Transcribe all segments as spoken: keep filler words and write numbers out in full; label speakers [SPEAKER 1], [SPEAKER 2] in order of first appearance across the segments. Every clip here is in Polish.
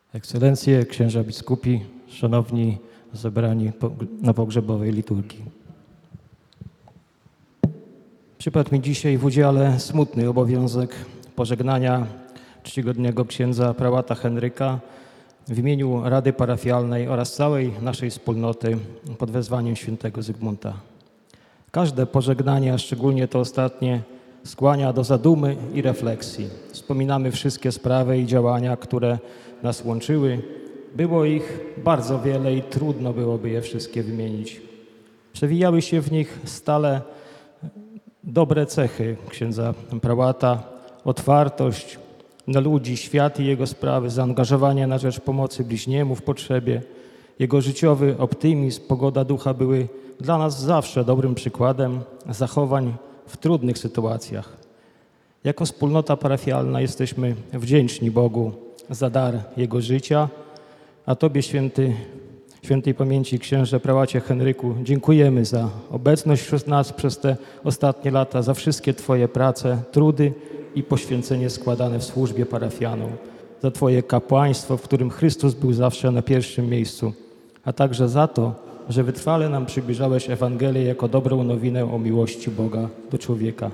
[SPEAKER 1] Ekscelencje, księża biskupi, szanowni zebrani na pogrzebowej liturgii. Przypadł mi dzisiaj w udziale smutny obowiązek pożegnania czcigodnego księdza prałata Henryka w imieniu Rady Parafialnej oraz całej naszej wspólnoty pod wezwaniem świętego Zygmunta. Każde pożegnanie, a szczególnie to ostatnie, skłania do zadumy i refleksji. Wspominamy wszystkie sprawy i działania, które nas łączyły. Było ich bardzo wiele i trudno byłoby je wszystkie wymienić. Przewijały się w nich stale dobre cechy księdza prałata, otwartość na ludzi, świat i jego sprawy, zaangażowanie na rzecz pomocy bliźniemu w potrzebie. Jego życiowy optymizm, pogoda ducha były dla nas zawsze dobrym przykładem zachowań w trudnych sytuacjach. Jako wspólnota parafialna jesteśmy wdzięczni Bogu za dar Jego życia, a Tobie, święty, świętej pamięci księże prałacie Henryku, dziękujemy za obecność wśród nas przez te ostatnie lata, za wszystkie Twoje prace, trudy i poświęcenie składane w służbie parafianom, za Twoje kapłaństwo, w którym Chrystus był zawsze na pierwszym miejscu, a także za to, że wytrwale nam przybliżałeś Ewangelię jako dobrą nowinę o miłości Boga do człowieka.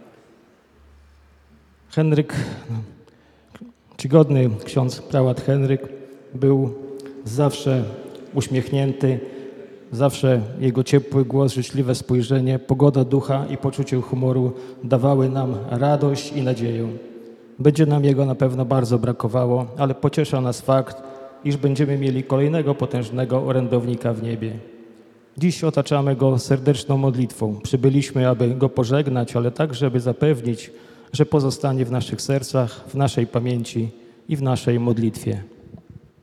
[SPEAKER 1] Henryk, czcigodny ksiądz prałat Henryk był zawsze uśmiechnięty, zawsze jego ciepły głos, życzliwe spojrzenie, pogoda ducha i poczucie humoru dawały nam radość i nadzieję. Będzie nam jego na pewno bardzo brakowało, ale pociesza nas fakt, iż będziemy mieli kolejnego potężnego orędownika w niebie. Dziś otaczamy go serdeczną modlitwą. Przybyliśmy, aby go pożegnać, ale także, by zapewnić, że pozostanie w naszych sercach, w naszej pamięci i w naszej modlitwie.